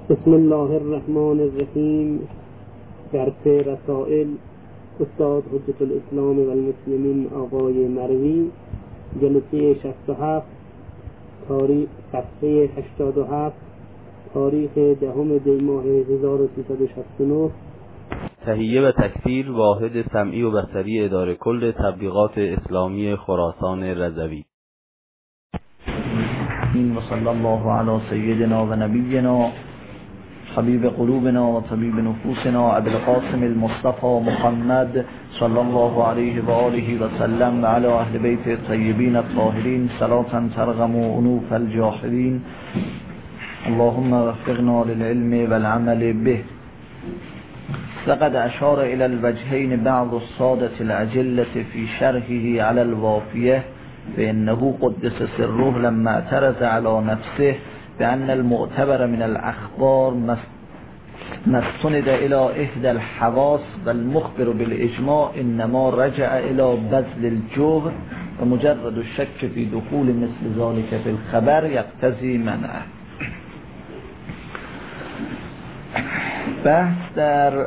بسم الله الرحمن الرحیم. درس رسائل استاد حجت الاسلام و المسلمین آقای مروی، جلسه 67، تاریخ صفحه 87، تاریخ 10 دی ماه 1369. تهیه و تکثیر واحد سمعی و بصری اداره کل تبلیغات اسلامی خراسان رضوی. و صلی الله علی سیدنا و نبینا حبیب قلوبنا و طبیب نفوسنا ابی القاسم المصطفى محمد صلی الله علیه و آله و سلم و علی اهل بیت الطیبین الطاهرین صلاة ترغم انوف الجاحدین. اللهم وفقنا للعلم والعمل به. لقد اشار الى الوجهين بعض السادة الأجلة في شرحه على الوافية، فإنه قدس سره لما اعترض على نفسه بأن المعتبر من الأخبار ما استند إلى إحدى الحواس، والمخبر بالإجماع إنما رجع إلى بذل الجهد، ومجرد الشك في دخول مثل ذلك في الخبر يقتضي منعه. بحث در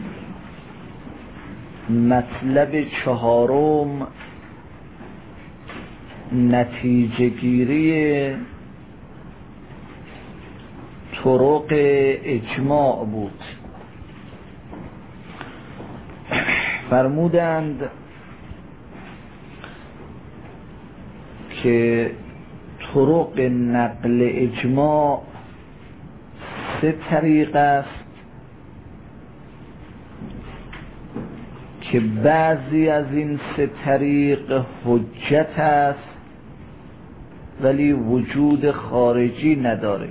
مطلب چهارم نتیجه گیری طرق اجماع بود. فرمودند که طرق نقل اجماع 3 طریق است که بعضی از این 3 طریق حجت است ولی وجود خارجی نداره،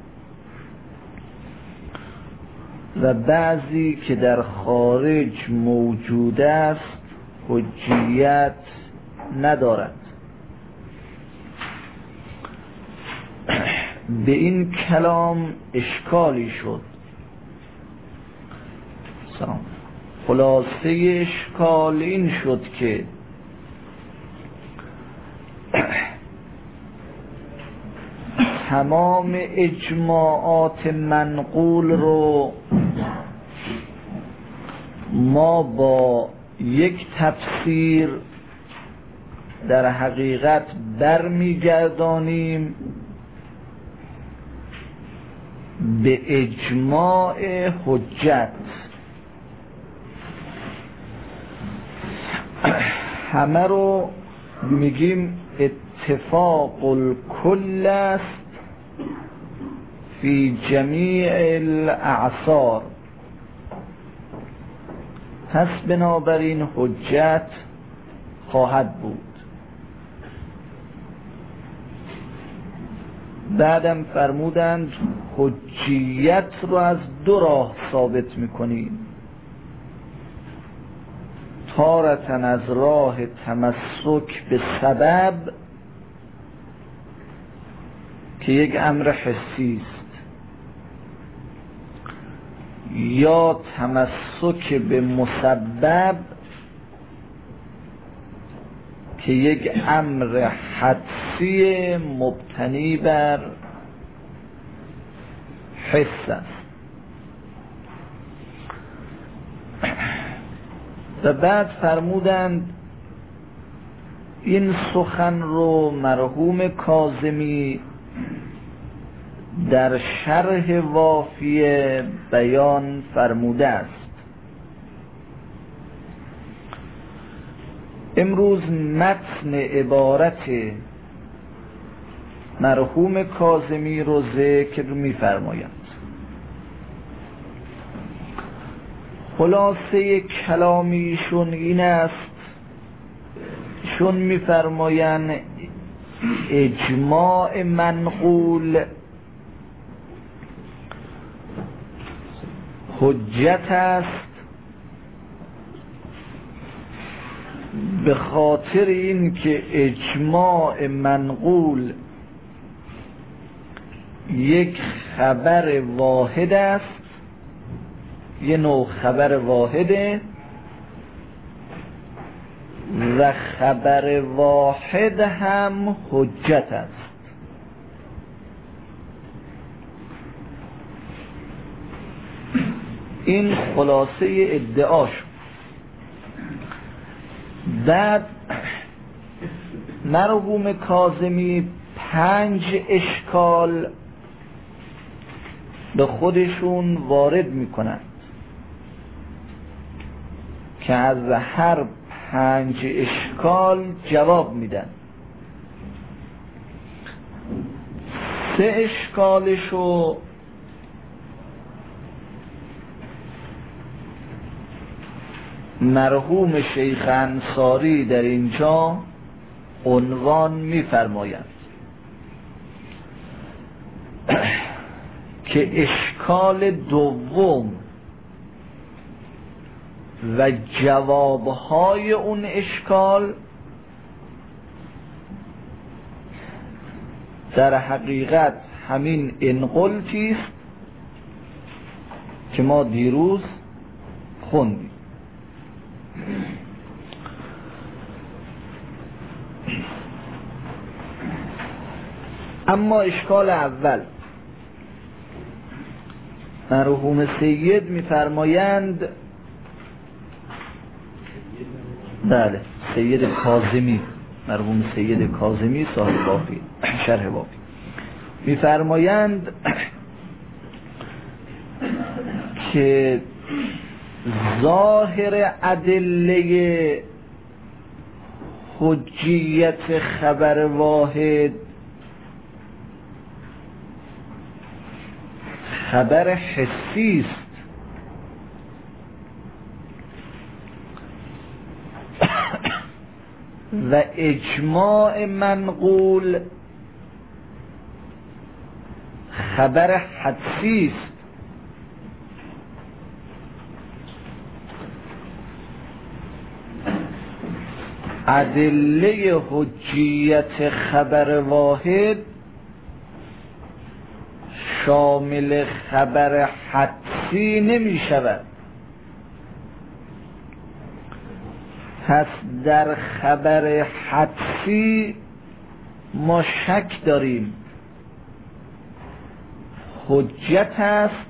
و بعضی که در خارج موجود است حجیت ندارد. به این کلام اشکالی شد. خلاصه اشکال این شد که تمام اجماعات منقول رو ما با یک تفسیر در حقیقت برمیگردانیم به اجماع حجت. همه رو میگیم اتفاق الکل است فی جمیع الاعصار، پس بنابراین حجت خواهد بود. بعدم فرمودند حجیت رو از 2 راه ثابت میکنیم: تارةً از راه تمسک به سبب که یک امر حسی است، یا تمسک به مسبب که یک امر حدسی مبتنی بر حس است. و بعد فرمودند این سخن رو مرحوم کاظمی در شرح وافیه بیان فرموده است. امروز متن عبارت مرحوم کاظمی رو ذکر می‌فرمایند. خلاصه کلامیشون این است، چون می‌فرمایند اجماع منقول حجت است به خاطر این که اجماع منقول یک خبر واحد است، یه نوع خبر واحده، و خبر واحد هم حجت است. این خلاصه ادعاش. بعد مرحوم کاظمی 5 اشکال به خودشون وارد میکنند که از هر 5 اشکال جواب میدن. 3 اشکالشو مرحوم شیخ انصاری در اینجا عنوان می‌فرمایند که اشکال دوم و جوابهای اون اشکال در حقیقت همین انقلتی است که ما دیروز خوندیم. اما اشکال اول مرحوم سید می‌فرمایند، بله سید کاظمی، مرحوم سید کاظمی صاحب وافی شرح وافی می‌فرمایند که ظاهر ادله حجیت خبر واحد خبر حسی است و اجماع منقول خبر حدسی است. ادله حجیت خبر واحد شامل خبر حدسی نمی شود. پس در خبر حدسی ما شک داریم حجت است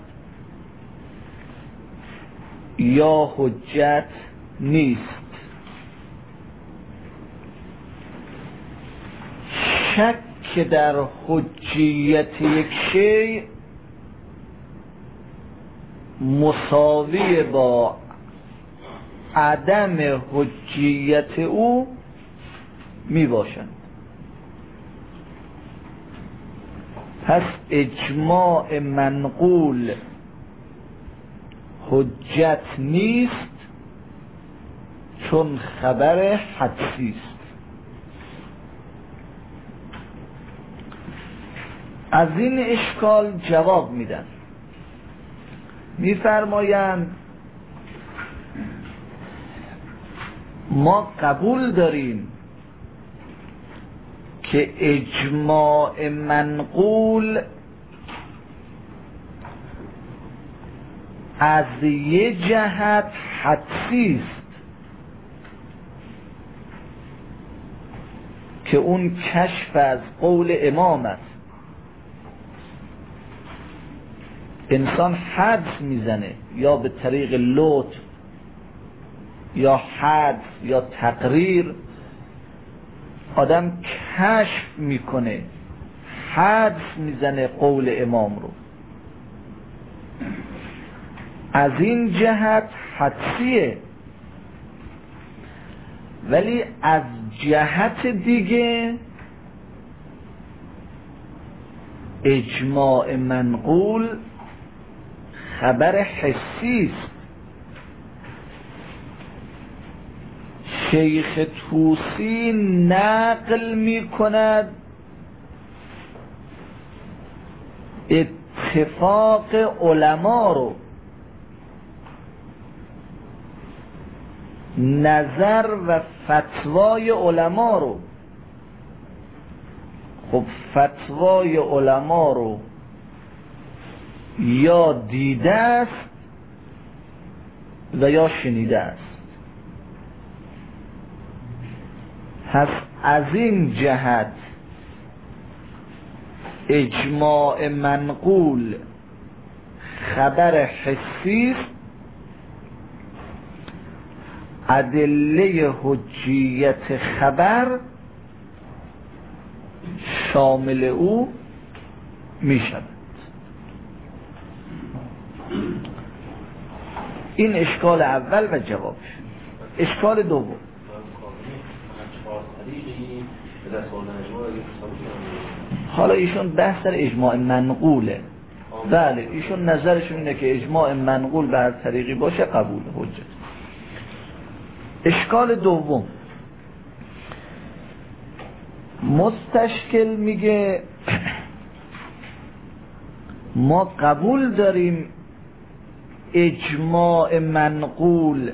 یا حجت نیست. شک در حجیت یک شیء مساوی با عدم حجیت او می باشند. پس اجماع منقول حجت نیست چون خبر حدسی است. از این اشکال جواب میدن، میفرمایند ما قبول داریم که اجماع منقول از یه جهت حدسی است که اون کشف از قول امام است. انسان حدس میزنه یا به طریق لطف یا حدس یا تقریر آدم کشف میکنه، حدس میزنه قول امام رو. از این جهت حدسیه، ولی از جهت دیگه اجماع منقول خبر حسی است. شیخ طوسی نقل می کند اتفاق علما رو، نظر و فتوای علما رو. خب فتوای علما رو یا دیده است و یا شنیده است. پس از این جهت اجماع منقول خبر حسی است ادله حجیت خبر شامل او می شود. این اشکال اول و جوابش. اشکال دوم، حالا ایشون بحث در اجماع منقوله. بله ایشون نظرشون اینه که اجماع منقول به هر طریقی باشه قبول حجت. اشکال دوم، مستشکل میگه ما قبول داریم اجماع منقول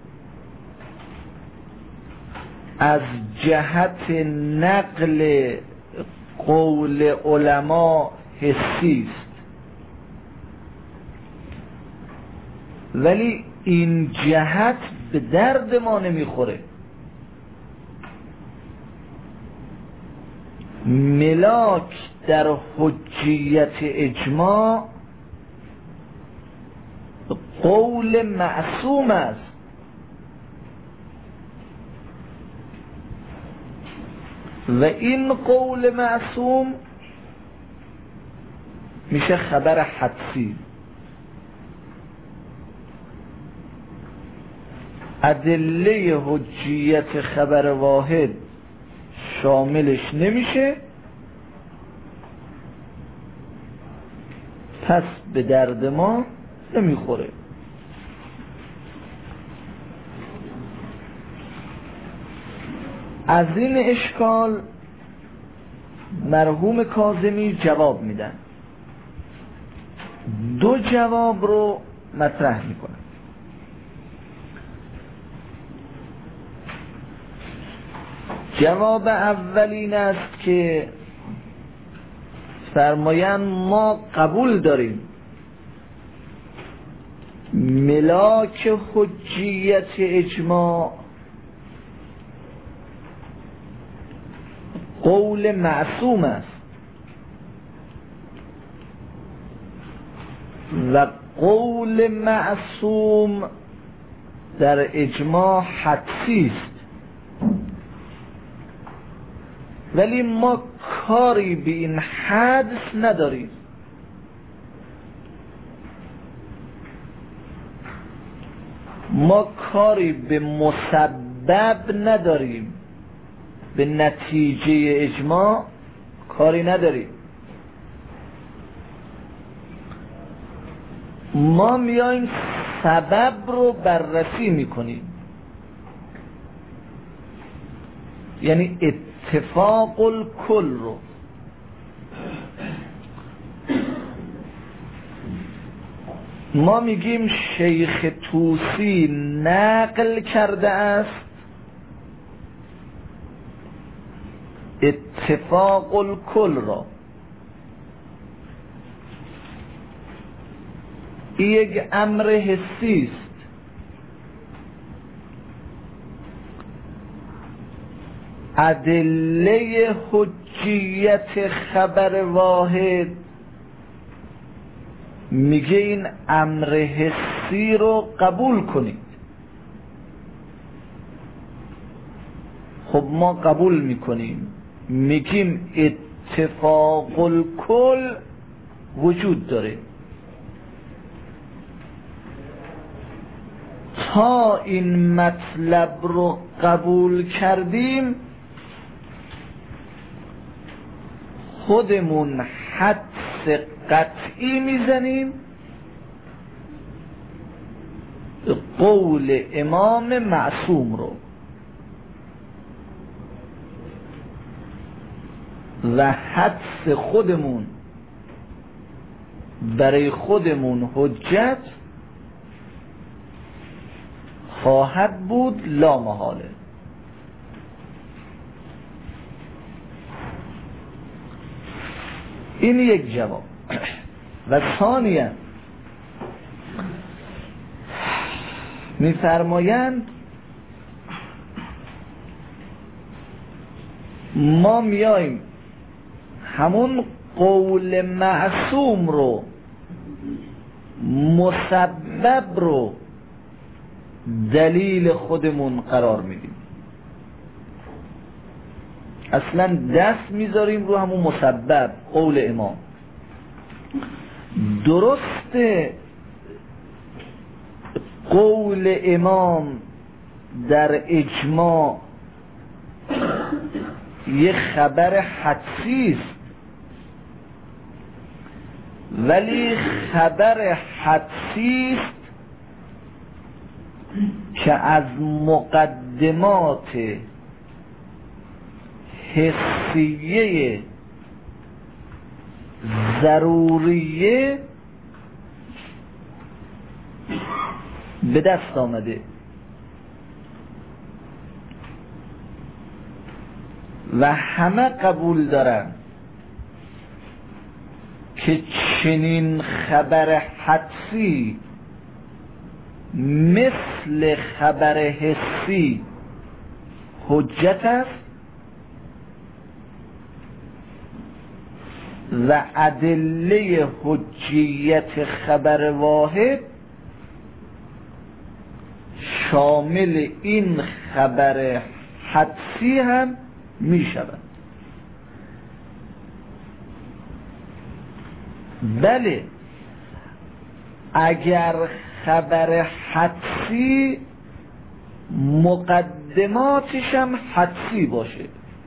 از جهت نقل قول علما حسی است، ولی این جهت به درد ما نمیخوره. ملاک در حجیت اجماع قول معصوم است و این قول معصوم میشه خبر حدسی. ادله حجیت خبر واحد شاملش نمیشه، پس به درد ما نمیخوره. از این اشکال مرحوم کاظمی جواب میدن. دو جواب رو مطرح میکنن. جواب اول این است که فرمایند ما قبول داریم ملاک حجیت اجماع قول معصوم است و قول معصوم در اجماع حدسی است، ولی ما کاری به این حدس نداریم. ما کاری به مسبب نداریم، به نتیجه اجماع کاری نداریم. ما میایم سبب رو بررسی میکنیم، یعنی اتفاق الکل رو. ما میگیم شیخ طوسی نقل کرده است اتفاق الکل را. این یک امر حسی است. ادله حجیت خبر واحد میگه این امر حسی رو قبول کنید. خب ما قبول میکنیم، میگیم اتفاق الکل وجود داره. تا این مطلب رو قبول کردیم خودمون حدس قطعی میزنیم قول امام معصوم رو و حدس خودمون برای خودمون حجت خواهد بود لا محاله. این یک جواب. و ثانیاً می‌فرمایند ما میایم همون قول معصوم رو مسبب رو دلیل خودمون قرار میدیم، اصلا دست میذاریم رو همون مسبب قول امام. درسته قول امام در اجماع یه خبر حدسی است، ولی خبر حدسی است که از مقدمات حسیه ضروریه به دست آمده و همه قبول دارن که چنین خبر حدسی مثل خبر حسی حجت است و ادله حجیت خبر واحد شامل این خبر حدسی هم می شود. بله، اگر خبر حدسی مقدماتش هم حدسی باشه،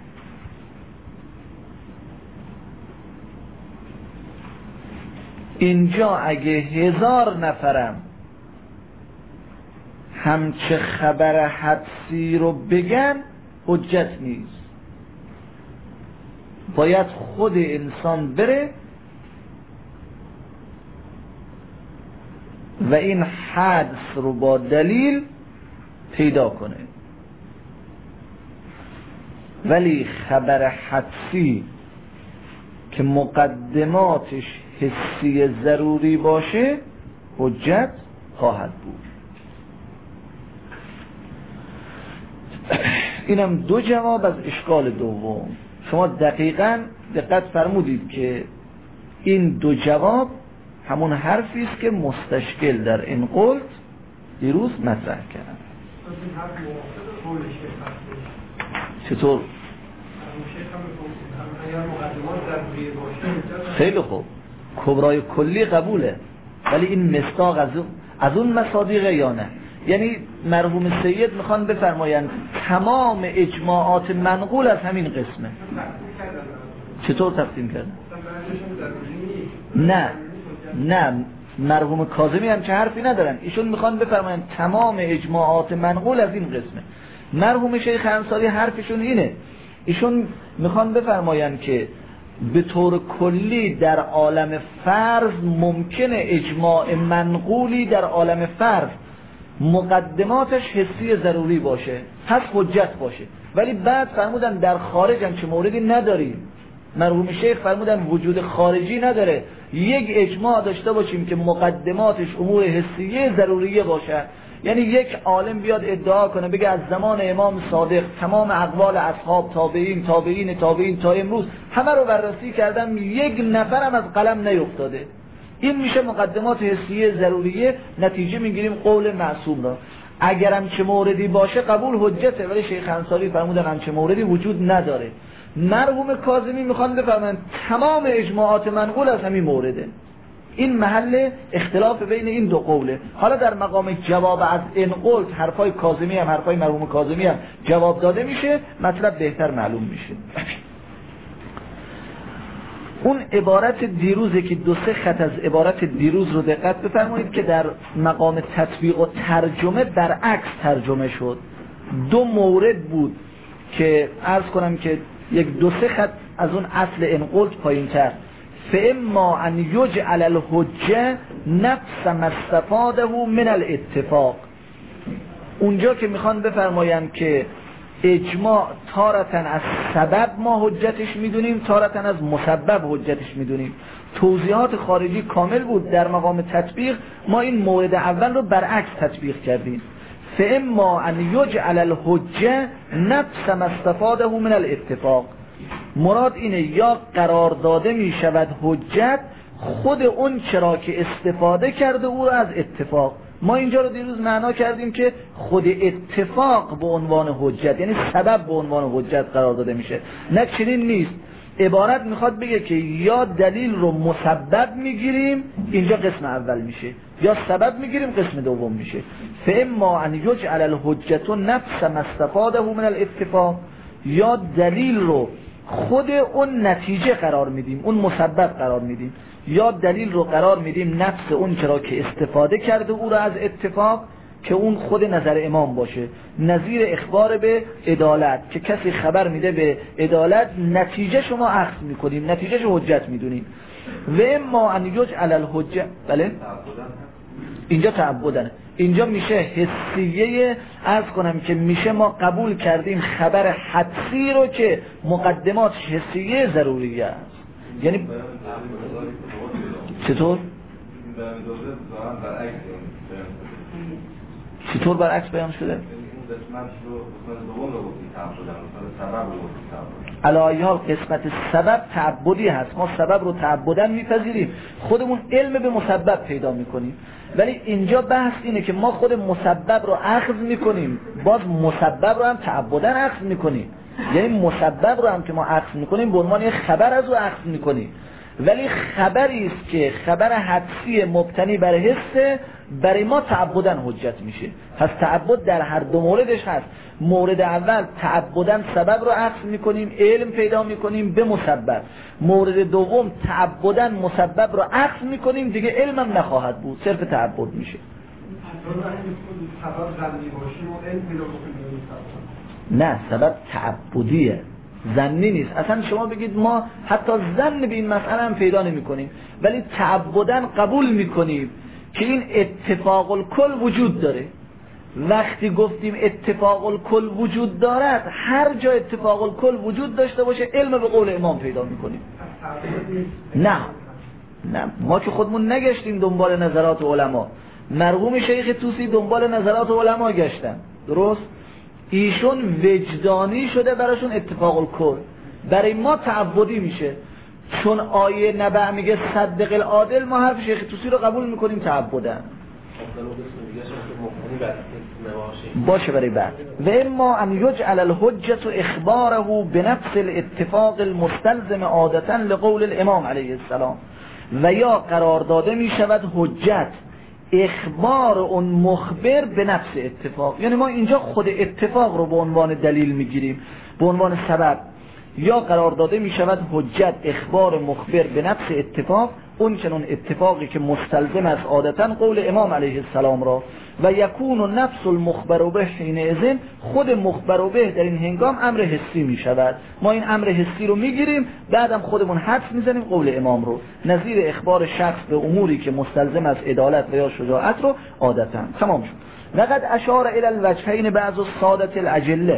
اینجا اگه 1000 نفرم همچه خبر حدسی رو بگن حجت نیست، باید خود انسان بره و این حدس رو با دلیل پیدا کنه. ولی خبر حدسی که مقدماتش حسی ضروری باشه حجت خواهد بود. اینم دو جواب از اشکال دوم. شما دقیقاً دقت فرمودید که این دو جواب همون حرفی است که مستشکل در این قلت دیروز مطرح کردن. چطور؟ خیلی خوب، کبرای کلی قبوله، ولی این مصداق از اون مصادیق یا نه؟ یعنی مرحوم سید میخوان بفرمایند تمام اجماعات منقول از همین قسمه. چطور تقسیم کردن؟ نه مرحوم کاظمی هم چه حرفی ندارن، ایشون میخوان بفرمایند تمام اجماعات منقول از این قسمه. مرحوم شیخ انصاری حرفشون اینه، ایشون میخوان بفرمایند که به طور کلی در عالم فرض ممکنه اجماع منقولی در عالم فرض مقدماتش حسی ضروری باشه، پس حجت باشه، ولی بعد فرمودن در خارج هم چه موردی نداریم. مرحوم شیخ فرمودن وجود خارجی نداره، یک اجماع داشته باشیم که مقدماتش امور حسیه ضروریه باشه. یعنی یک عالم بیاد ادعا کنه بگه از زمان امام صادق تمام اقوال اصحاب تابعین تا امروز همه رو بررسی کردم، یک نفرم از قلم نیفتاده، این میشه مقدمات حسیه ضروریه، نتیجه میگیریم قول معصوم را. اگرم چه موردی باشه قبول حجته، ولی شیخ انصاری فرمودن هم چه موردی وجود نداره. مرحوم کاظمی میخوان بفرمایند تمام اجماعات منقول از همین مورده. این محل اختلاف بین این دو قوله. حالا در مقام جواب از این قول حرفای کاظمی هم حرفای مرحوم کاظمی هم جواب داده میشه، مطلب بهتر معلوم میشه. اون عبارت دیروزه که 2-3 خط از عبارت دیروز رو دقت بفرمایید که در مقام تطبیق و ترجمه برعکس ترجمه شد. 2 مورد بود که عرض کنم که 1-2-3 خط از اون اصل انقلت پایین تر. فاما ان یجعل الحجه نفس ما استفاده من الاتفاق، اونجا که میخوان بفرمایند که اجماع تارتن از سبب ما حجتش میدونیم، تارتن از مسبب حجتش میدونیم. توضیحات خارجی کامل بود. در مقام تطبیق ما این مورد اول رو برعکس تطبیق کردیم. فاما ان یجعل الحجه نفس ما استفاده من الاتفاق، مراد اینه یا قرار داده می شود حجت خود اون چرا که استفاده کرده او را از اتفاق. ما اینجا رو دیروز معنا کردیم که خود اتفاق به عنوان حجت، یعنی سبب به عنوان حجت قرار داده میشه. نه چنین نیست. عبارت میخواد بگه که یا دلیل رو مسبب میگیریم، اینجا قسم اول میشه، یا سبب میگیریم، قسم دوم میشه. فاما ان یجعل الحجت نفس ما استفاده من الاتفاق، یا دلیل رو خود اون نتیجه قرار میدیم، اون مسبب قرار میدیم، یا دلیل رو قرار میدیم نفس اون چرا که استفاده کرده او رو از اتفاق، که اون خود نظر امام باشه. نظیر اخبار به عدالت که کسی خبر میده به عدالت، نتیجه شما اخذ میکنیم، نتیجه شو حجت میدونیم. و اما ان یجعل الحجه، بله اینجا تعبدن، اینجا میشه حسیه. عرض کنم که میشه ما قبول کردیم خبر حدسی رو که مقدمات حسیه ضروریه است. یعنی چطور؟ چطور برعکس بیان شده؟ علی حال قسمت سبب تعبدی هست، ما سبب رو تعبداً میپذیریم، خودمون علم به مسبب پیدا میکنیم. ولی اینجا بحث اینه که ما خود مسبب رو اخذ میکنیم، باز مسبب رو هم تعبداً اخذ میکنیم. یعنی مسبب رو هم که ما اخذ میکنیم به عنوان خبر از او اخذ میکنیم، ولی خبری است که خبر حدسی مبتنی بر حس برای ما تعبداً حجت میشه. پس تعبد در هر دو موردش هست. مورد اول تعبداً سبب رو اخذ میکنیم، علم پیدا میکنیم به مسبب. مورد دوم تعبداً مسبب رو اخذ میکنیم، دیگه علم هم نخواهد بود، صرف تعبد میشه. نه، سبب تعبدیه، ظنی نیست. اصلا شما بگید ما حتی ظن به این مسئله هم پیدا نمی کنیم، ولی تعبداً قبول میکنیم که این اتفاق الکل وجود داره. وقتی گفتیم اتفاق الکل وجود دارد، هر جا اتفاق الکل وجود داشته باشه علم به قول امام پیدا میکنیم. نه ما که خودمون نگشتیم دنبال نظرات علما، مرحوم شیخ طوسی دنبال نظرات علما گشتن، درست؟ ایشون وجدانی شده براشون اتفاق الکل، برای ما تعبدی میشه. چون آیه نبع میگه صدق العادل، ما حرف شیخ طوسی رو قبول میکنیم تعبداً. باشه برای بعد. و اما ان یجعل الحجة اخباره بنفس الاتفاق المستلزم عادتا لقول الامام علیه السلام، و یا قرار داده می شود حجت اخبار اون مخبر به نفس اتفاق. یعنی ما اینجا خود اتفاق رو به عنوان دلیل میگیریم، به عنوان سبب. یا قرار داده می شود حجت اخبار مخبر به نفس اتفاق، اون چنون اتفاقی که مستلزم از عادتا قول امام علیه السلام را. و یکون نفس المخبر به حینئذ، خود مخبر به در این هنگام امر حسی می شود. ما این امر حسی رو میگیریم، بعدم خودمون حدس میزنیم قول امام رو، نظیر اخبار شخص به اموری که مستلزم از عدالت و یا شجاعت رو عادتا. تمام شد. لقد اشار الی الوجهین بعض السادة الاجله،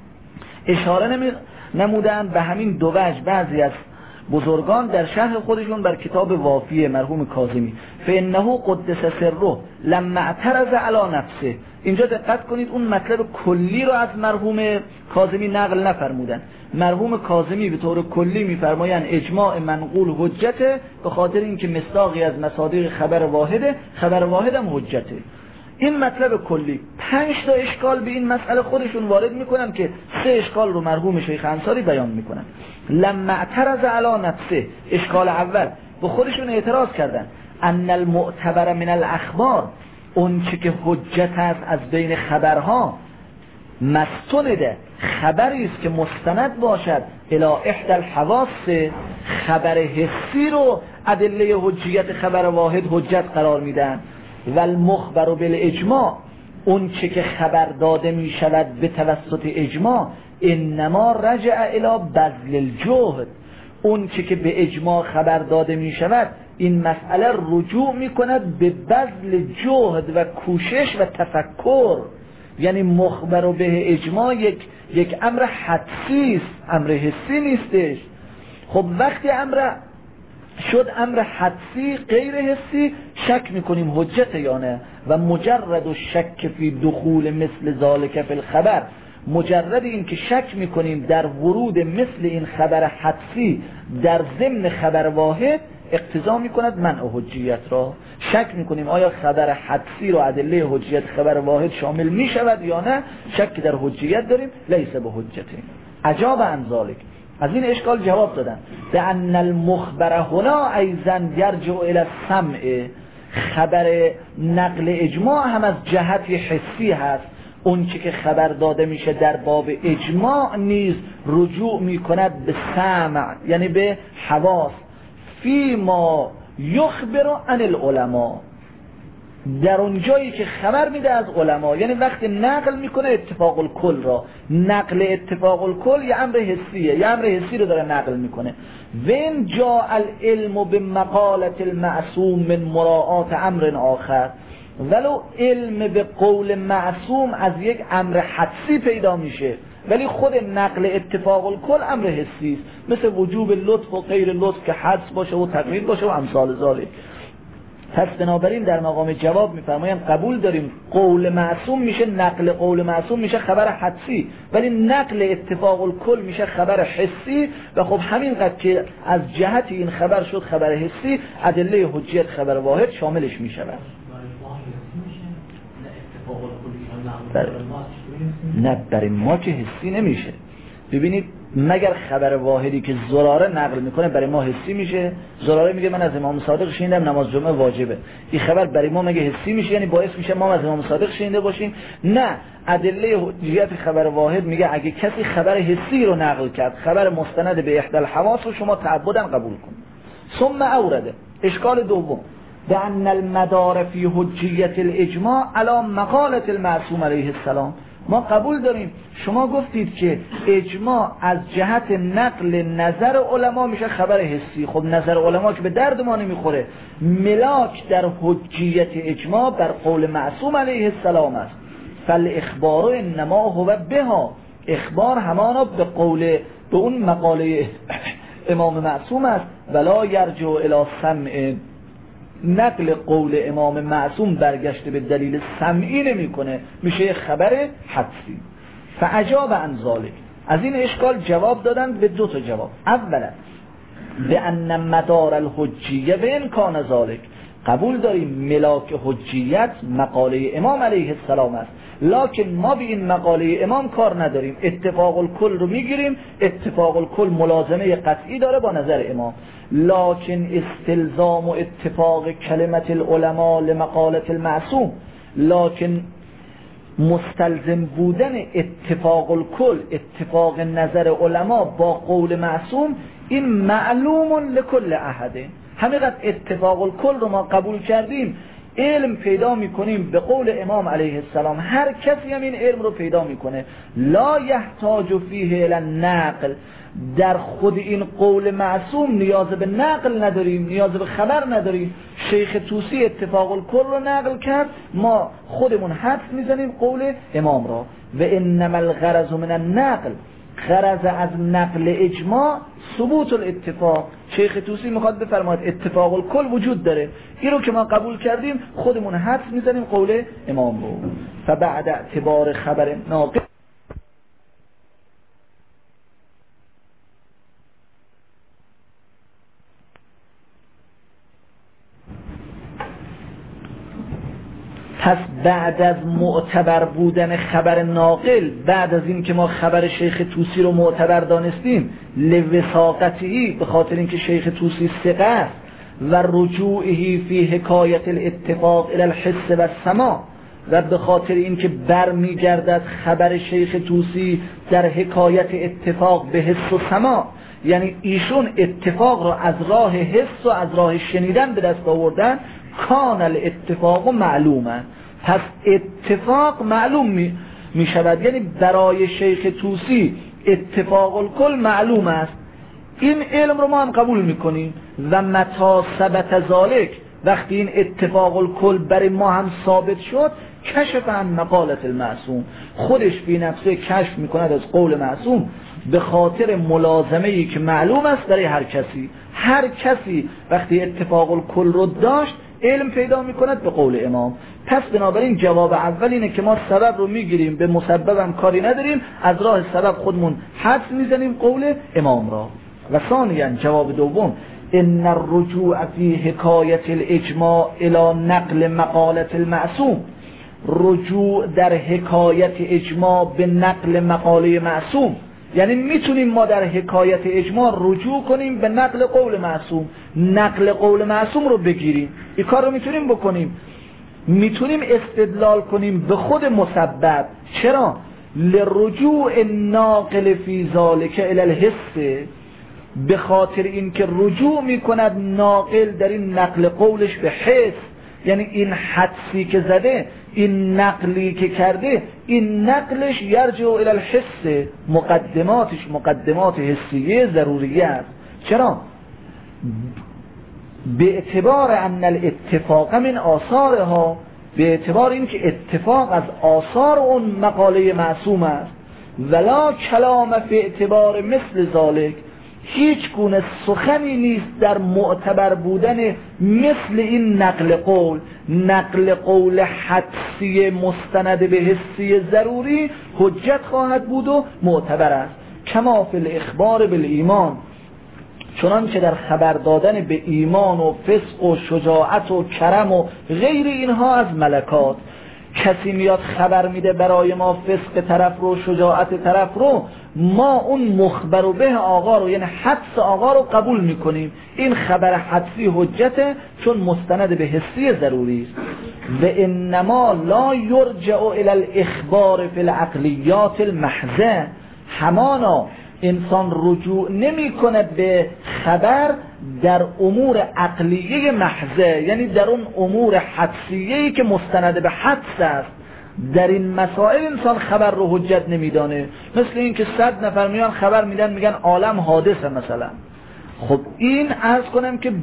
اشاره نمودن به همین دو وجه بعضی از بزرگان در شرح خودشون بر کتاب وافی مرحوم کاظمی. فانه قدس سره لما اعترض علی نفسه. اینجا دقت کنید، اون مطلب کلی رو از مرحوم کاظمی نقل نفرمودن. مرحوم کاظمی به طور کلی میفرمایند اجماع منقول حجته، به خاطر اینکه مصداقی از مصادیق خبر واحده، خبر واحد هم حجته. این مطلب کلی. 5 تا اشکال به این مسئله خودشون وارد میکنن که 3 اشکال رو مرحوم شیخ انصاری بیان میکنن. لما اعترض علی نفسه، اشکال اول، به خودشون اعتراض کردن ان المعتبر من الاخبار، اون چه که حجت است از بین خبرها، مستنده، خبری است که مستند باشد الی احدى الحواس، خبر حسی رو ادله حجیت خبر واحد حجت قرار میدن. و المخبر بالاجماع، اون چه که خبر داده می شود به توسط اجماع، انما رجع الی بذل الجهد، اون چه که به اجماع خبر داده می شود این مسئله رجوع می کند به بذل جهد و کوشش و تفکر. یعنی مخبر به اجماع یک امر حدسی است، امر حسی نیستش. خب وقتی امر شد امر حدسی غیر حسی، شک میکنیم حجت یا نه. و مجرد و شک فی دخول مثل ذالک فی الخبر، مجرد این که شک میکنیم در ورود مثل این خبر حدسی در ضمن خبر واحد، اقتضا میکند منع حجیت را. شک میکنیم آیا خبر حدسی رو ادله حجیت خبر واحد شامل میشود یا نه، شک در حجیت داریم، لیس به حجتین. عجاب عن ذالک، از این اشکال جواب دادن بأن المخبر هنا ایضا یرجع الی السمع، خبر نقل اجماع هم از جهت حسی هست. اون چی که خبر داده میشه در باب اجماع نیز رجوع میکند به سمع، یعنی به حواس. فی ما یخبر عن العلماء، در اون جایی که خبر میده از علما، یعنی وقتی نقل میکنه اتفاق الکل را. نقل اتفاق الکل یه امر حسیه، یه امر حسی رو داره نقل میکنه. وین جاء العلم بمقالة المعصوم من مراعات امر آخر، ولو علم به قول معصوم از یک امر حدسی پیدا میشه، ولی خود نقل اتفاق الکل امر حسی است، مثل وجوب لطف و غیر لطف که حدس باشه و تقلید باشه و امثال ذالک. پس بنابراین در مقام جواب میفرمایند قبول داریم قول معصوم میشه، نقل قول معصوم میشه خبر حدسی، ولی نقل اتفاق الکل میشه خبر حسی. و خب همینقدر که از جهت این خبر شد خبر حسی، ادله حجیت خبر واحد شاملش میشود. نه برای ما که حسی نمیشه. ببینید مگر خبر واحدی که زراره نقل میکنه برای ما حسی میشه. زراره میگه من از امام صادق شنیدم نماز جمعه واجبه، این خبر برای ما مگه حسی میشه، یعنی باعث میشه ما از امام صادق شنیده باشیم؟ نه، ادله حجیت خبر واحد میگه اگه کسی خبر حسی رو نقل کرد، خبر مستند به احدى الحواس رو شما تعبداً قبول کنید. ثم اورده اشکال دوم بأن المدار فی حجیت الاجماع علی مقالة المعصوم علیه السلام. ما قبول داریم شما گفتید که اجماع از جهت نقل نظر علما میشه خبر حسی. خب نظر علما که به درد ما نمیخوره، ملاک در حجیت اجماع بر قول معصوم علیه السلام است. فالاخبار انما هو بها، اخبار همانا به قول به اون مقاله امام معصوم است. ولا یرجع الی سمع، نقل قول امام معصوم برگشته به دلیل سمعی نمیکنه، میشه خبر حدسی. فعجاب عن ذالک، از این اشکال جواب دادند به دو تا جواب. اولا به ان مدار الحجیه و ان کان ذالک، قبول داریم ملاک حجیت مقاله امام علیه السلام است، لکن ما به این مقاله امام کار نداریم. اتفاق الکل رو میگیریم، اتفاق الکل ملازمه قطعی داره با نظر امام، لکن استلزام و اتفاق کلمت العلماء لمقالة المعصوم، لکن مستلزم بودن اتفاق الکل، اتفاق نظر علما با قول معصوم، این معلوم لکل احد. همینقدر اتفاق الکل رو ما قبول کردیم، علم پیدا میکنیم به قول امام علیه السلام، هر کسی هم این علم رو پیدا میکنه. لا یحتاج فیه الی النقل، در خود این قول معصوم نیاز به نقل نداریم، نیاز به خبر نداریم. شیخ طوسی اتفاق الکل رو نقل کرد، ما خودمون حدس میزنیم قول امام را. و انما الغرض من النقل، غرض از نقل اجماع ثبوت الاتفاق. شیخ طوسی میخواد بفرماید اتفاق الکل وجود داره، این رو که ما قبول کردیم خودمون حدس میزنیم قول امام رو. فبعد اعتبار خبر ناقل، پس بعد از معتبر بودن خبر ناقل، بعد از این که ما خبر شیخ طوسی رو معتبر دانستیم لوثاقتی، به خاطر اینکه شیخ طوسی ثقه است، و رجوعه فی حکایت الاتفاق الی الحس و السماع، و به خاطر اینکه برمیگردد خبر شیخ طوسی در حکایت اتفاق به حس و سماع، یعنی ایشون اتفاق را از راه حس و از راه شنیدن به دست آوردن. کان الاتفاق معلومه، پس اتفاق معلوم می شود، یعنی برای شیخ طوسی اتفاق الکل معلوم است. این علم رو ما هم قبول میکنیم. و متی ثبت ذالک، وقتی این اتفاق الکل برای ما هم ثابت شد، کشف عن مقالة المعصوم، خودش بی نفسه کشف میکند از قول معصوم، به خاطر ملازمه‌ای که معلوم است برای هر کسی. هر کسی وقتی اتفاق الکل رو داشت علم پیدا میکند به قول امام. پس بنابراین جواب اول اینه که ما سبب رو میگیریم، به مسبب هم کاری نداریم، از راه سبب خودمون حدس میزنیم قول امام را. و ثانیاً جواب دوم ان الرجوع فی حکایت الاجماع الى نقل مقالت المعصوم، رجوع در حکایت اجماع به نقل مقاله معصوم، یعنی میتونیم ما در حکایت اجماع رجوع کنیم به نقل قول معصوم، نقل قول معصوم رو بگیریم. این کار رو میتونیم بکنیم. میتونیم استدلال کنیم به خود مسبب. چرا؟ لرجوع الناقل فی ذلک الی الحس، به خاطر اینکه رجوع میکند ناقل در این نقل قولش به حس، یعنی این حدسی که زده، این نقلی که کرده، این نقلش یرجع الی الحس، مقدماتش مقدمات حسیه ضروریه است. چرا؟ به اعتبار ان الاتفاق من آثارها، به اعتبار اینکه اتفاق از آثار اون مقاله معصوم است. ولا کلام فی اعتبار مثل ذالک، هیچ گونه سخنی نیست در معتبر بودن مثل این نقل قول. نقل قول حدسی مستند به حسی ضروری حجت خواهد بود و معتبر است. کما فی الاخبار بالایمان، چنانچه در خبر دادن به ایمان و فسق و شجاعت و کرم و غیر اینها از ملکات. کسی میاد خبر میده برای ما فسق طرف رو، شجاعت طرف رو، ما اون مخبر و به آقا رو، یعنی حدس آقا رو قبول میکنیم. این خبر حدسی حجته چون مستند به حسی ضروری است. و انما لا یرجع الی الاخبار فی العقلیات المحضه، همانا انسان رجوع نمی کند به خبر در امور عقلیه محضه، یعنی در اون امور حدسیه‌ای که مستند به حدس است. در این مسائل انسان خبر رو حجت نمیدانه. مثل این که 100 نفر میان خبر میدن میگن عالم حادثه مثلا. خب این عرض کنم که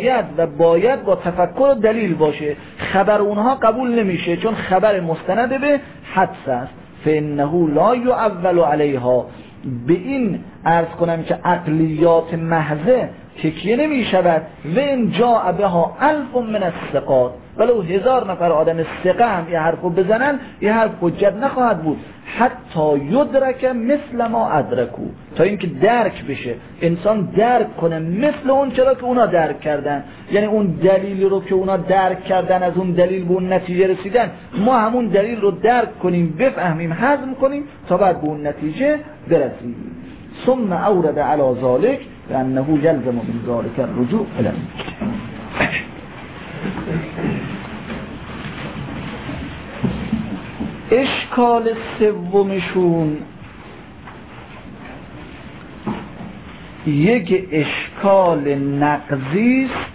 باید با تفکر و دلیل باشه. خبر اونها قبول نمیشه چون خبر مستند به حدس است. فانه لا یعول علیها، به این عرض کنم که عقلیات محضه تکیه نمی شود. و این جاء بها 1000 من الثقات، ولو 1000 نفر آدم ثقه هم یه حرفو بزنن یه حرف حجت نخواهد بود. حتی یدرک مثل ما ادرکو، تا اینکه درک بشه، انسان درک کنه مثل اون چرا که اونا درک کردن. یعنی اون دلیلی رو که اونا درک کردن، از اون دلیل به اون نتیجه رسیدن، ما همون دلیل رو درک کنیم، بفهمیم، هضم کنیم تا بعد به اون نتیجه برسیم. ثم اورد علی ذلك لانه یلزم من ذلك الرجوع الی اشکال سومشون یک اشکال نقضی است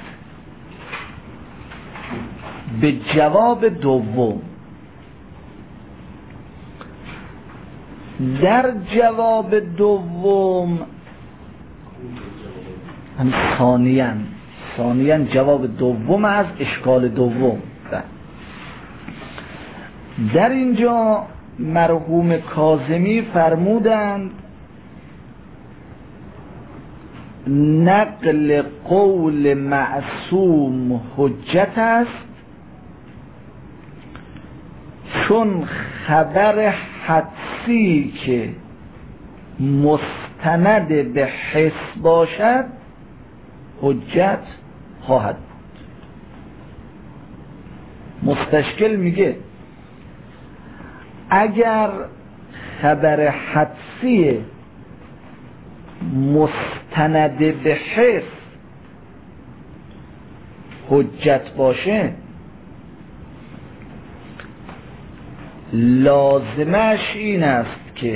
به جواب دوم. در جواب دوم ثانیاً جواب دوم از اشکال دوم، در اینجا مرحوم کاظمی فرمودند نقل قول معصوم حجت است چون خبر حدسی که مستند به حس باشد حجت خواهد بود. مستشکل میگه اگر خبر حدسی مستند به حس حجت باشه، لازمش این است که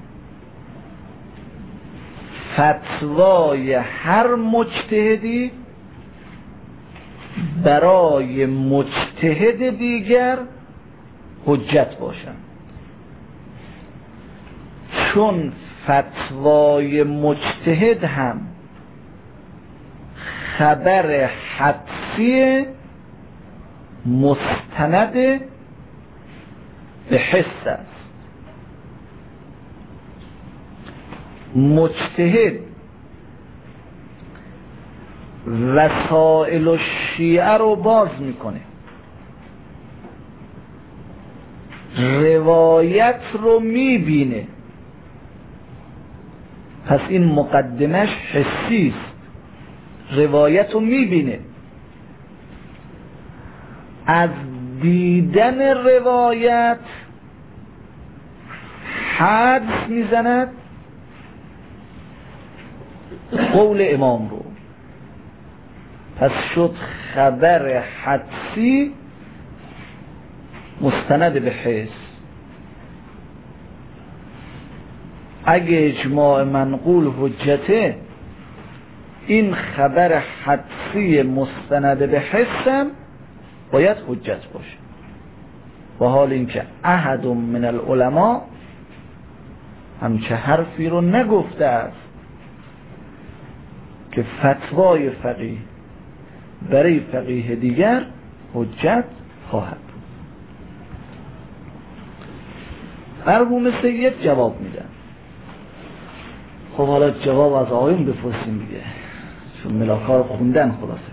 فتوای هر مجتهدی برای مجتهد دیگر حجت باشند، چون فتوای مجتهد هم خبر حدسی مستند به حس است. مجتهد وسائل الشیعه رو باز میکنه، روایت رو میبینه، پس این مقدمش حسی است. روایت رو میبینه، از دیدن روایت حدس میزند قول امام رو، پس شد خبر حدسی مستند به حس. اگه اجماع منقول حجته، این خبر حدسی مستند به حسم باید حجت باشه، با حال اینکه احد من العلماء همچه حرفی رو نگفته است که فتوای فقیه برای فقیه دیگر حجت خواهد. مرحوم سید جواب میدن. خب حالا جواب از آقایون بپرسیم دیگه، چون ملاک‌ها رو خوندن. خلاصه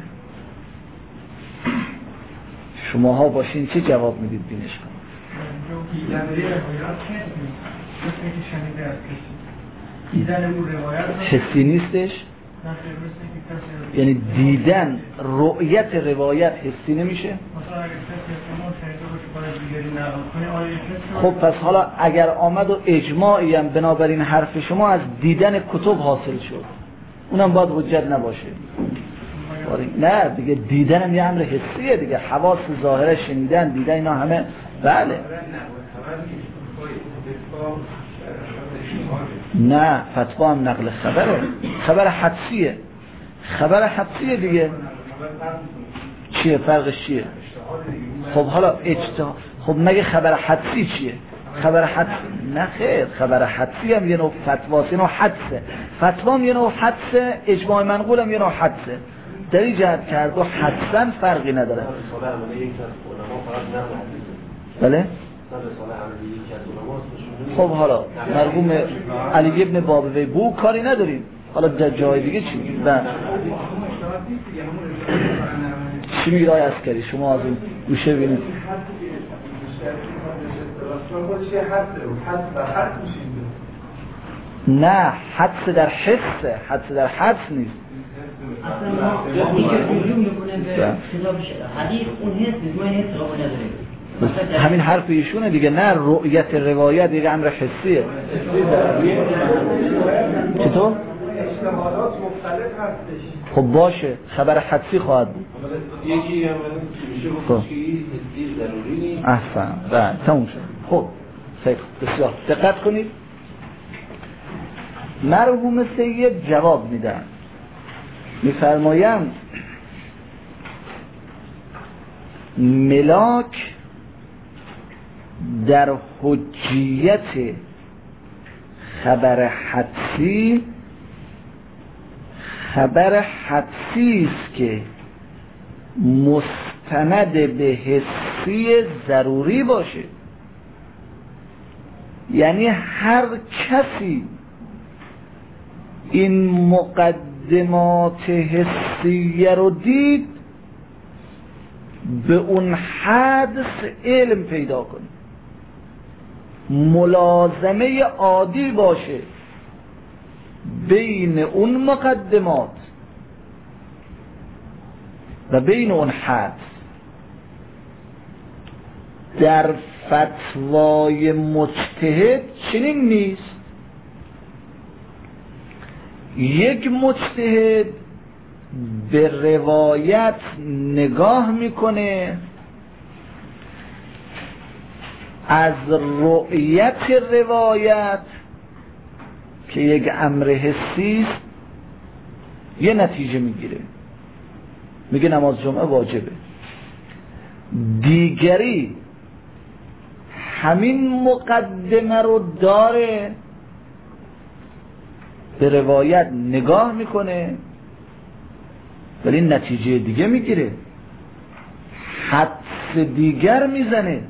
شماها باشین چه جواب میدید بینش کنم؟ حسی نیستش؟ یعنی دیدن رؤیت روایت حسی نمیشه؟ خب پس حالا اگر آمد و اجماعی هم بنابراین حرف شما از دیدن کتب حاصل شد، اونم باید حجت نباشه. نه دیگه دیدن هم یه امر حسیه دیگه، حواس ظاهره، شنیدن، دیدن، اینا همه. بله نه، فتوا هم نقل خبره، خبر حدسیه، خبر حدسیه دیگه. چیه فرقش چیه؟ خب حالا اجتهاد، خب مگه خبر حدسی چیه؟ خبر حدسی نه خیر، خبر حدسی هم یه نوع فتواست، یه نوع حدسه. فتوا هم یه نوع حدسه، اجماع منقول هم یه نوع حدسه. در این جهت کرد و حدساً فرقی نداره. بله؟ خب حالا مرحوم علی ابن بابوی بو کاری نداریم، حالا در جای دیگه چی میگید؟ چی میگید آقای عسکری؟ شما از این گوشه بینید. نه، حدس در حسه، حدس در حدس نیست. همین حرف ایشونه دیگه. نه، رؤیت روایت دیگه امر حسیه. چطور؟ اجتهادات مختلف هستش. خب باشه، خبر حدسی خواهد بود. یکی هم میشه گفت که حسی ضروری نیست. احسن، بله تموم شد. خب خیلی بسیار دقت کنید. مرحوم سید جواب میدن، میفرمایند ملاک در حجیت خبر حدسی، خبر حدسی است که مستند به حسی ضروری باشه. یعنی هر کسی این مقدمات حسیه رو دید، به اون حدس علم پیدا کنه، ملازمه عادی باشه بین اون مقدمات و بین اون حدس. در فتوای مجتهد چنین نیست. یک مجتهد به روایت نگاه میکنه، از رؤیت روایت که یک امر حسی است یه نتیجه میگیره، میگه نماز جمعه واجبه. دیگری همین مقدمه رو داره، به روایت نگاه میکنه ولی نتیجه دیگه میگیره، حدس دیگر میزنه.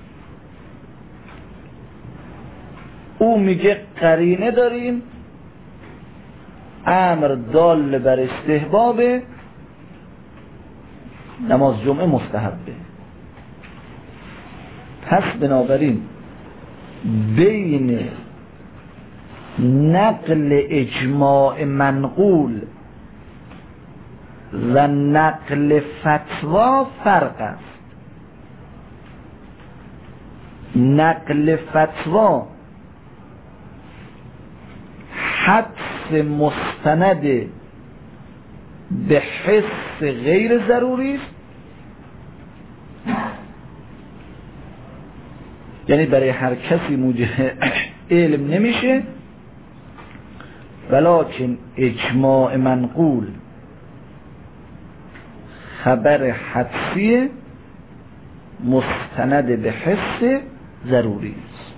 او میگه قرینه داریم، امر دال بر استحباب، نماز جمعه مستحبه. پس بنابراین بین نقل اجماع منقول و نقل فتوا فرق است. نقل فتوا حدس مستند به حس غیر ضروری است، یعنی برای هر کسی موجب علم نمیشه، ولکن اجماع منقول خبر حدسی مستند به حس ضروری است.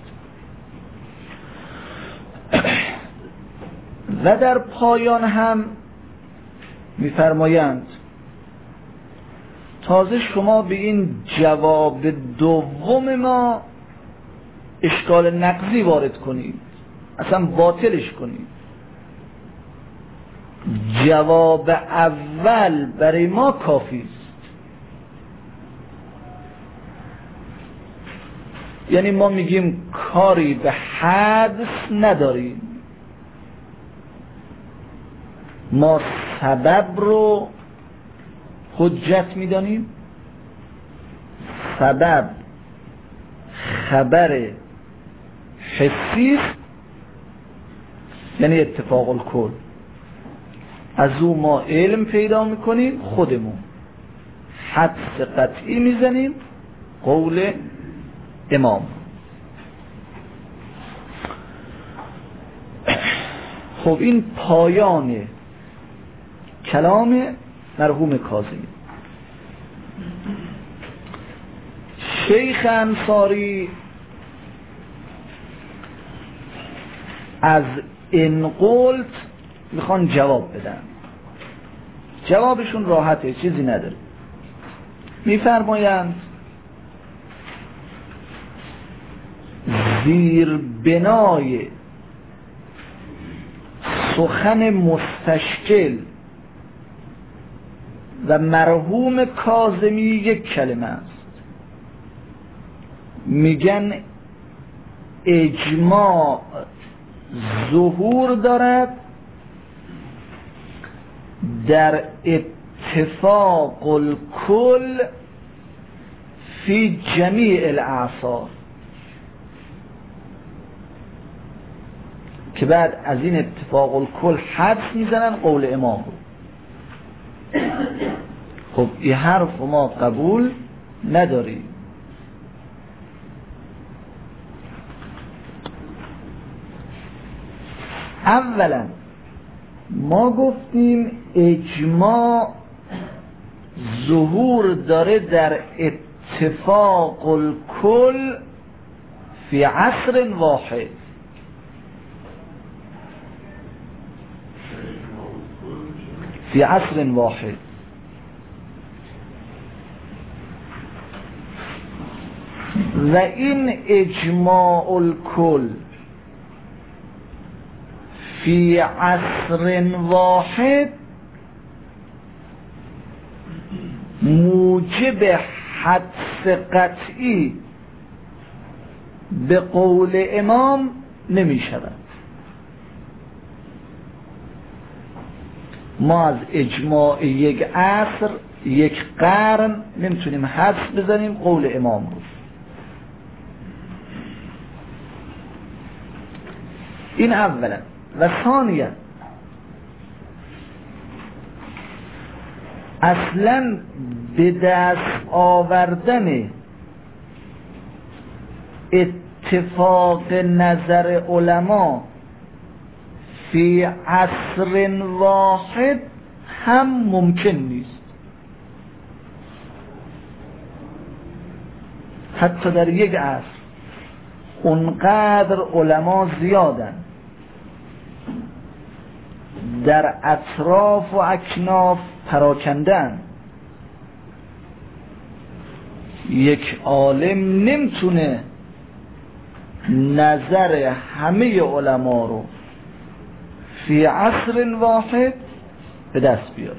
و در پایان هم می‌فرمایند تازه شما به این جواب دوم ما اشکال نقضی وارد کنید، اصلا باطلش کنید. جواب اول برای ما کافی است. یعنی ما میگیم کاری به حدس نداریم، ما سبب رو حجت میدانیم، سبب خبر حسی است، یعنی اتفاق الکل، از او ما علم پیدا میکنیم، خودمون حدس قطعی میزنیم، قول امام. خب این پایان کلام مرحوم کاظمی. شیخ انصاری از این قولت میخوان جواب بدن. جوابشون راحته، چیزی نداره. میفرمایند زیر بنای سخن مستشکل و مرحوم کاظمی یک کلمه است. میگن اجماع ظهور دارد در اتفاق الکل فی جمیع الاعصار، که بعد از این اتفاق الکل حدس میزنن قول امام رو. خب این حرف ما قبول نداریم. اولا ما گفتیم اجماع ظهور داره در اتفاق الکل فی عصر واحد. فی عصر واحد. و این اجماع الکل فی عصر واحد موجب حدس قطعی به قول امام نمی شود. ما از اجماع یک عصر، یک قرن نمیتونیم حدس بزنیم قول امام رو. این اولا. و ثانیا اصلا به دست آوردن اتفاق نظر علما فی عصر واحد هم ممکن نیست. حتی در یک عصر اونقدر علما زیادن، در اطراف و اکناف پراکندن، یک عالم نمیتونه نظر همه علما رو فی عصر واحد به دست بیاره.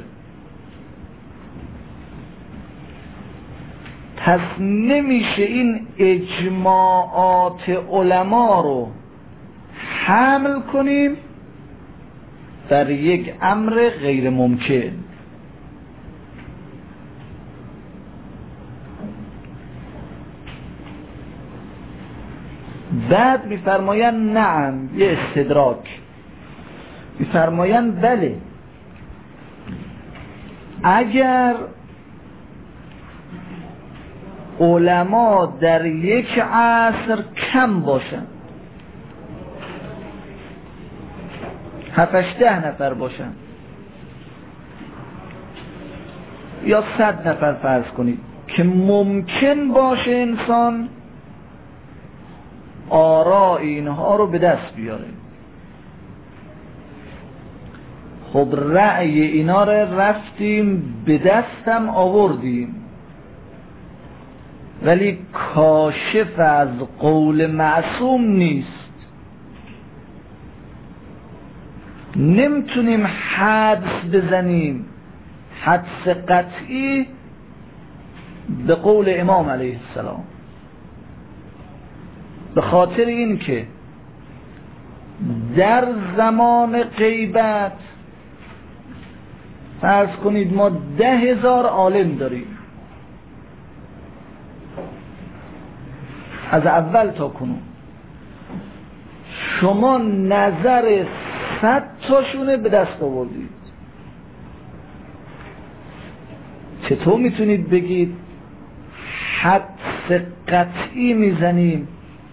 پس نمیشه این اجماعات علما رو حمل کنیم در یک امر غیر ممکن. بعد میفرمایند نعم، یه استدراک، میفرمایند بله اگر علما در یک عصر کم باشن، 7-10 نفر باشن یا 100 نفر فرض کنید که ممکن باشه انسان آراء اینها رو به دست بیاره، خب رأی اینا رو رفتیم به دستم آوردیم، ولی کاشف از قول معصوم نیست. نمیتونیم حدس بزنیم، حدس قطعی به قول امام علیه السلام، به خاطر این که در زمان غیبت فرض کنید ما 10,000 عالم داریم از اول تا کنون، شما نظر 100 تاشونه به دست آوردید، چطور میتونید بگید حدس قطعی میزنیم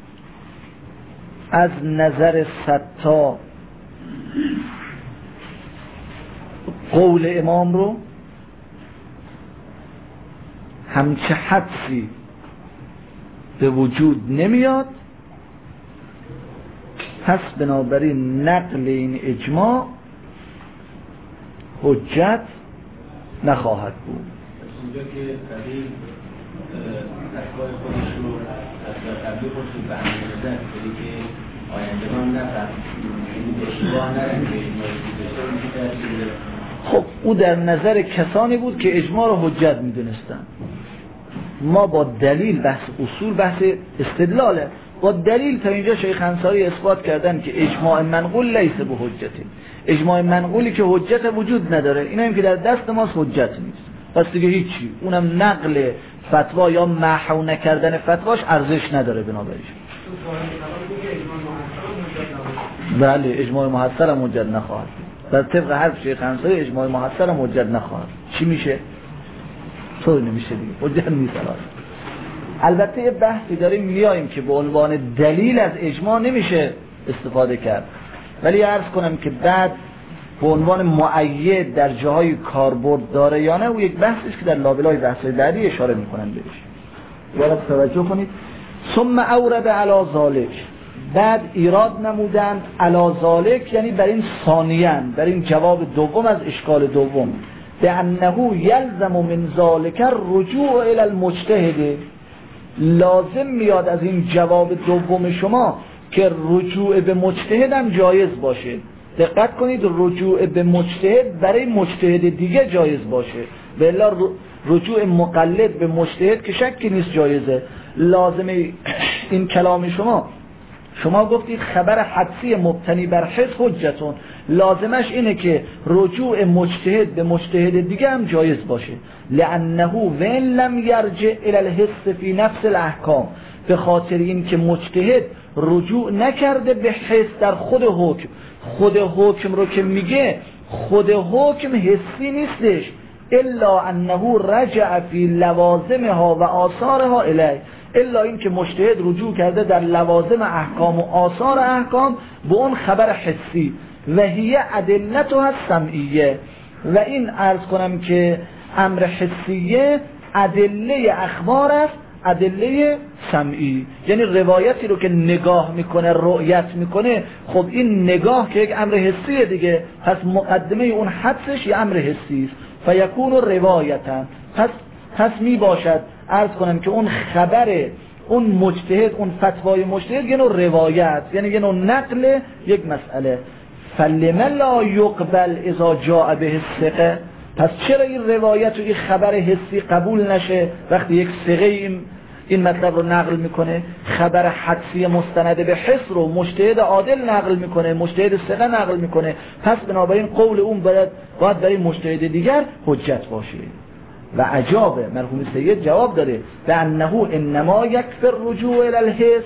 از نظر 100 تا قول امام رو؟ همچه حدسی به وجود نمیاد. پس بنابراین نقل این اجماع حجت نخواهد بود. اونجا که قبیل افکار خودش رو از قبیل خودش رو به اندازه که آیندگان نفهم به اشتباه نرم که اجماعی خب او در نظر کسانی بود که اجماع رو حجت میدونستن. ما با دلیل بحث اصول بحث استدلاله، با دلیل تا اینجا شیخ انصاری اثبات کردن که اجماع منقول لیس به حجتی، اجماع منقولی که حجت وجود نداره، اینا هم که در دست ماست حجت نیست، پس دیگه هیچی، اونم نقل فتوا یا محو نکردن فتواش ارزش نداره. بنابراین بله اجماع محصل هم حجت نخواهد، در طبق حرف شیخ انصاری اجماع محصل هم حجت نخواهد. چی میشه؟ طور نمیشه دیگه، حجت نیست. البته یه بحثی داریم میاییم که به عنوان دلیل از اجماع نمیشه استفاده کرد، ولی عرض کنم که بعد به عنوان مؤید در جاهای کاربرد داره یا نه، او یک بحثی است که در لابلای بحث بعدی اشاره میکنن بهش. یاد توجه کنید. ثم اورد علی ذالک، بعد ایراد نمودند علی ذالک، یعنی بر این ثانیاً، بر این جواب دوم از اشکال دوم، به انه یلزم من ذالک الرجوع الی المجتهد، لازم میاد از این جواب دوم شما که رجوع به مجتهد هم جایز باشه. دقت کنید، رجوع به مجتهد برای مجتهد دیگه جایز باشه، و الا رجوع مقلد به مجتهد که شکی نیست جایزه. لازمه این کلام شما گفتید خبر حدسی مبتنی بر حس حجتون، لازمش اینه که رجوع مجتهد به مجتهد دیگه هم جایز باشه، لانه وان لم یرجع الی الحس فی نفس الاحکام، به خاطر این که مجتهد رجوع نکرده به حس در خود حکم. خود حکم رو که میگه خود حکم حسی نیستش، الا انه رجع فی لوازمها و آثارها الی، الا این که مجتهد رجوع کرده در لوازم احکام و آثار احکام به اون خبر حسی، و هی ادلتها السمعیه، و این عرض کنم که امر حسیه ادله اخبار است، ادله سمعی، یعنی روایتی رو که نگاه میکنه رؤیت میکنه، خب این نگاه که یک امر حسیه دیگه، پس مقدمه اون حدسش یه امر حسی است، فیکون روایتا، پس می باشد عرض کنم که اون خبر اون مجتهد، اون فتوای مجتهد یه نوع روایت، یعنی یه نوع نقل یک مسئله. فلما لا یقبل اذا جاء به الثقه، پس چرا این روایت و این خبر حسی قبول نشه وقتی یک ثقه این مطلب رو نقل میکنه؟ خبر حدسی مستند به حس رو مجتهد عادل نقل میکنه، مجتهد ثقه نقل میکنه، پس بنابراین قول اون باید برای مجتهد دیگر حجت باشه. و عجابه، مرحوم سید جواب داده به انه انما یکفر رجوع الی الحس،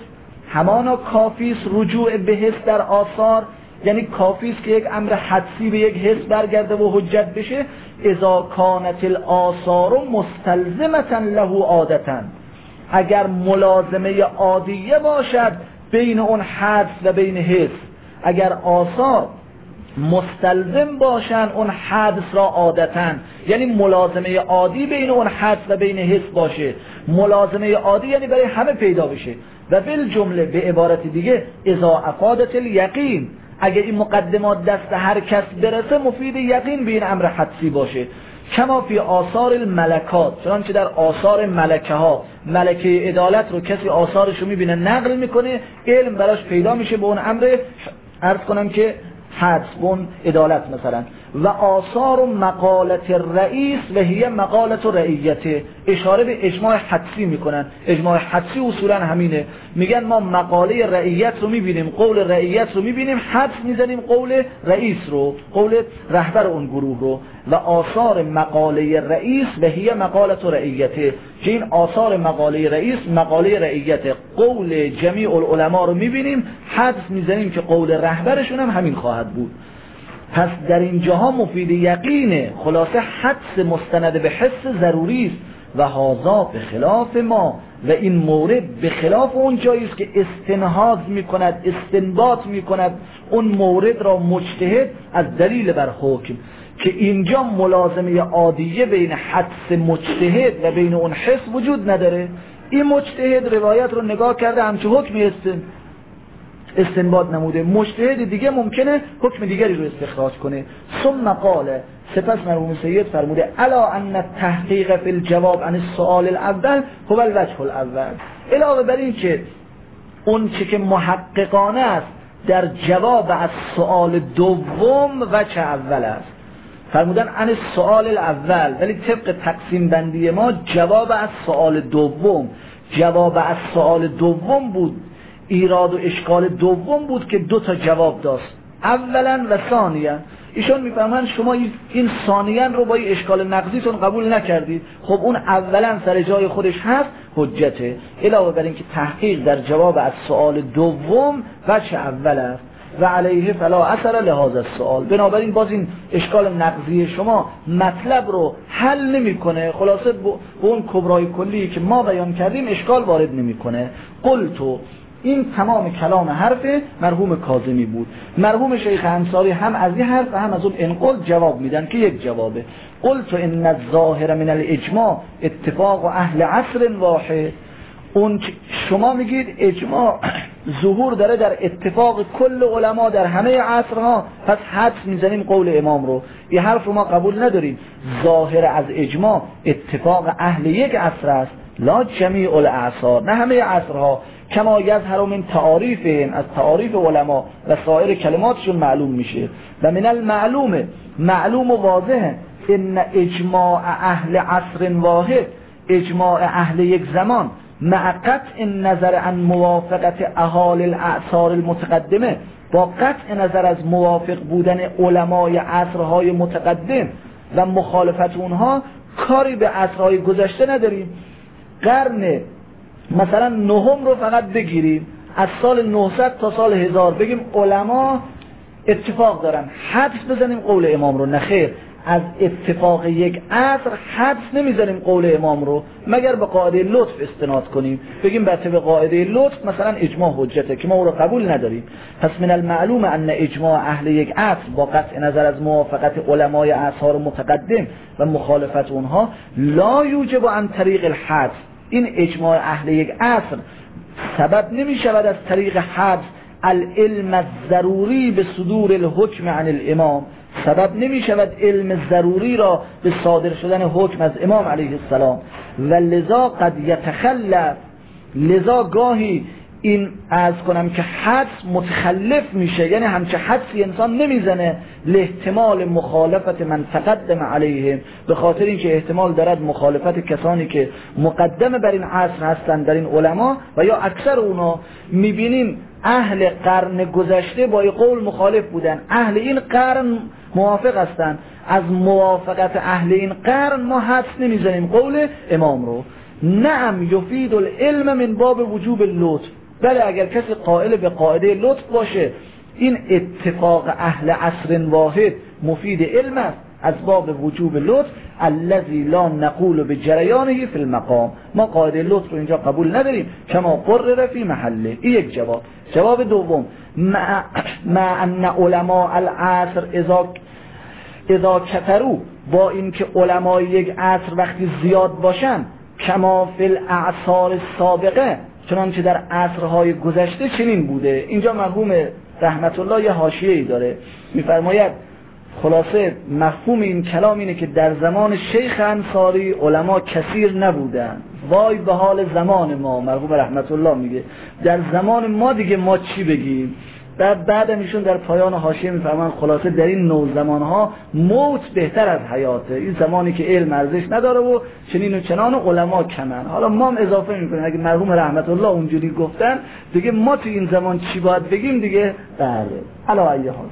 همانا کافی است رجوع به حس در آثار، یعنی کافی است که یک امر حدسی به یک حس برگرده و حجت بشه. اذا کانت الاثار مستلزمة له عادة، اگر ملازمه عادیه باشد بین اون حدس و بین حس، اگر آثار مستلزم باشن اون حدس را عادتاً، یعنی ملازمه عادی بین اون حدس و بین حس باشه. ملازمه عادی یعنی برای همه پیدا بشه. و بالجمله به عبارت دیگه اذا افادت الیقین، اگر این مقدمات دست هر کس برسه مفید یقین به این امر حدسی باشه. کما فی آثار الملکات، چنانچه در آثار ملکه ها، ملکه عدالت رو کسی آثارش رو میبینه نقل میکنه، علم براش پیدا میشه به اون امر، عرض کنم که حدس، بون عدالت مثلا. و آثار و مقالت رئیس و هی مقالت رعیته، اشاره به اجماع حدسی میکنن. اجماع حدسی اصولا همینه، میگن ما مقاله رعیت رو میبینیم، قول رعیت رو میبینیم، حدس میزنیم قول رئیس رو، قول رهبر اون گروه رو. و آثار مقاله رئیس و هی مقالت رعیته، که این آثار مقاله رئیس مقاله رعیته، قول جمیع العلماء رو میبینیم، حدس میزنیم که قول رهبرشون هم همین خواهد بود. پس در اینجاها مفید یقینه. خلاصه حدس مستند به حس ضروری است و هذا به خلاف ما، و این مورد به خلاف اون جایی است که استنهاض میکند، استنباط میکند اون مورد را مجتهد از دلیل بر حکم، که اینجا ملازمه عادیه بین حدس مجتهد و بین اون حس وجود نداره. این مجتهد روایت رو نگاه کرده همچه حکمی استنباط نموده، مجتهد دیگه ممکنه حکم دیگری رو استخراج کنه. ثم قال، سپس مرحوم سید فرموده الا ان التحقیق فی الجواب عن السؤال الاول هو الوجه الاول، علاوه بر این که اون چه که محققانه است در جواب از سؤال دوم وجه اول است. فرمودن عن السؤال الاول، ولی طبق تقسیم بندی ما جواب از سؤال دوم، جواب از سؤال دوم بود، ایراد و اشکال دوم بود که دو تا جواب داشت، اولا و ثانیا. ایشون میفهمن شما این ثانیا رو با این اشکال نقضیتون قبول نکردید، خب اون اولا سر جای خودش هست، حجته. علاوه بر این که تحقیق در جواب از سؤال دوم وجه اول است و علیه فلا اثر لهذا السؤال، بنابراین باز این اشکال نقضی شما مطلب رو حل نمیکنه. خلاصه به اون کبرای کلی که ما بیان کردیم اشکال وارد نمیکنه. قلتو، این تمام کلام حرف مرحوم کاظمی بود. مرحوم شیخ انصاری هم از این حرف و هم از اون انقل جواب میدن که یک جوابه. قلت ان الظاهر من الاجماع اتفاق اهل عصر واحد، اون شما میگید اجماع ظهور داره در اتفاق کل علما در همه عصرها، پس حدس میزنیم قول امام رو. این حرف رو ما قبول نداریم. ظاهر از اجماع اتفاق اهل یک عصر است، لا جمیع الاعصار، نه همه عصرها. کما یظهر من تعاریفهم، از تعاریف علما و سایر کلماتشون معلوم میشه. و من المعلوم، معلوم و واضحه، ان اجماع اهل عصر واحد، اجماع اهل یک زمان، مع قطع نظر عن موافقت اهالی الاعصار المتقدمه، با قطع نظر از موافق بودن علمای عصرهای متقدم و مخالفت اونها، کاری به عصرهای گذشته نداریم. قرن مثلا نهم رو فقط بگیریم، از سال 900 تا سال 1000 بگیم علما اتفاق دارن، حدس بزنیم قول امام رو؟ نخیر، از اتفاق یک عصر حدس نمیزنیم قول امام رو، مگر به قاعده لطف استناد کنیم، بگیم بر طبق قاعده لطف مثلا اجماع حجته که ما او رو قبول نداریم. پس من المعلوم ان اجماع اهل یک عصر با قطع نظر از موافقت علمای اعصار متقدم و مخالفت اونها، لا یوجب عن طریق الحدس، این اجماع اهل یک عصر سبب نمی شود از طریق حدس العلم الضروری به صدور الحکم عن الامام، سبب نمی شود علم ضروری را به صادر شدن حکم از امام علیه السلام. و لذا قد یتخلف، لذا گاهی این از کنم که حدس متخلف میشه، یعنی همچه حدسی انسان نمیزنه لاحتمال مخالفت من تقدم علیهم، به خاطر اینکه احتمال دارد مخالفت کسانی که مقدم بر این عصر هستند در این علما، و یا اکثر اونا میبینیم اهل قرن گذشته با این قول مخالف بودن، اهل این قرن موافق هستند، از موافقت اهل این قرن ما حدس نمیزنیم قول امام رو. نعم یفید العلم من باب وجوب اللطف، ولی اگر کسی قائل به قاعده لطف باشه، این اتفاق اهل عصر واحد مفید علم است از باب وجوب لطف الذی لا نقول بجریانه فی المقام. ما قاعده لطف رو اینجا قبول نداریم، کما قرر فی محله. این یک جواب. جواب دوم، مع ان علماء العصر اذا کثروا، با اینکه علمای یک عصر وقتی زیاد باشن، کما فی الاعصار السابقه، چنانچه در عصرهای گذشته چنین بوده. اینجا مرحوم رحمت الله یه حاشیه‌ای داره، می‌فرماید خلاصه مفهوم این کلام اینه که در زمان شیخ انصاری علما کثیر نبودن. وای به حال زمان ما، مرحوم رحمت الله میگه در زمان ما دیگه ما چی بگیم. بعد ایشون در پایان حاشیه میفرمان خلاصه در این نوع زمانها موت بهتر از حیاته. این زمانی که علم ارزش نداره و چنین و چنان و علما کمن. حالا ما هم اضافه میکنیم اگه مرحوم رحمت الله اونجوری گفتن دیگه ما تو این زمان چی باید بگیم دیگه. بله علی ای حال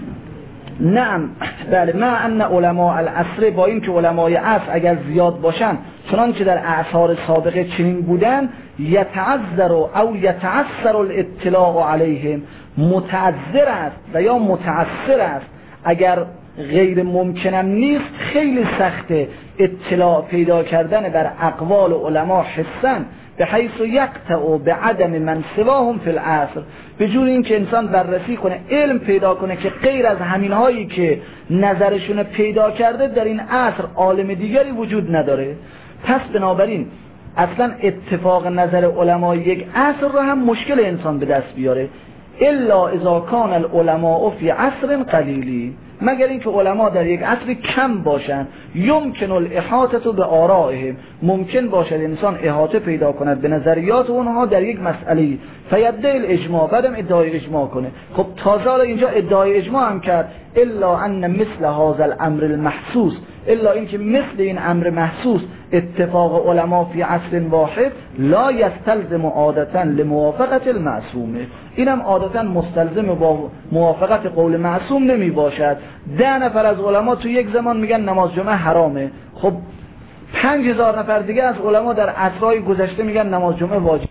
نعم، بله، مع ان علماء العصر، با این که علمای عصر اگر زیاد باشن چنانچه در اعصار سابقه چنین بودن، یتعذر او یتعثر الاطلاع علیهم، متعذر است و یا متعثر است، اگر غیر ممکنم نیست خیلی سخته اطلاع پیدا کردن بر اقوال علما حسن، به حیث یقطع به عدم من سواهم فی العصر، به جور این که انسان بررسی کنه علم پیدا کنه که غیر از همین هایی که نظرشون پیدا کرده در این عصر عالم دیگری وجود نداره. پس بنابراین اصلا اتفاق نظر علمای یک عصر رو هم مشکل انسان به دست بیاره، الا اذا کان العلماء فی عصر قلیلی، مگر اینکه علما در یک عصر کم باشن، یمکن الاحاطه به آرائهم، ممکن باشد انسان احاطه پیدا کند به نظریات اونها در یک مسئله، فیدعی الاجماع، بعدم ادعای اجماع کنه. خب تازه اینجا ادعای اجماع هم کرد، الا ان مثل هذا الامر المحسوس، الا اینکه مثل این امر محسوس اتفاق علما فی عصر واحد لا یستلزم عادتا لموافقت المعصومه، اینم عادتا مستلزم با موافقت قول معصوم نمی باشد. 10 نفر از علما تو یک زمان میگن نماز جمعه حرامه، خب 5000 نفر دیگه از علما در عصرهای گذشته میگن نماز جمعه واجب.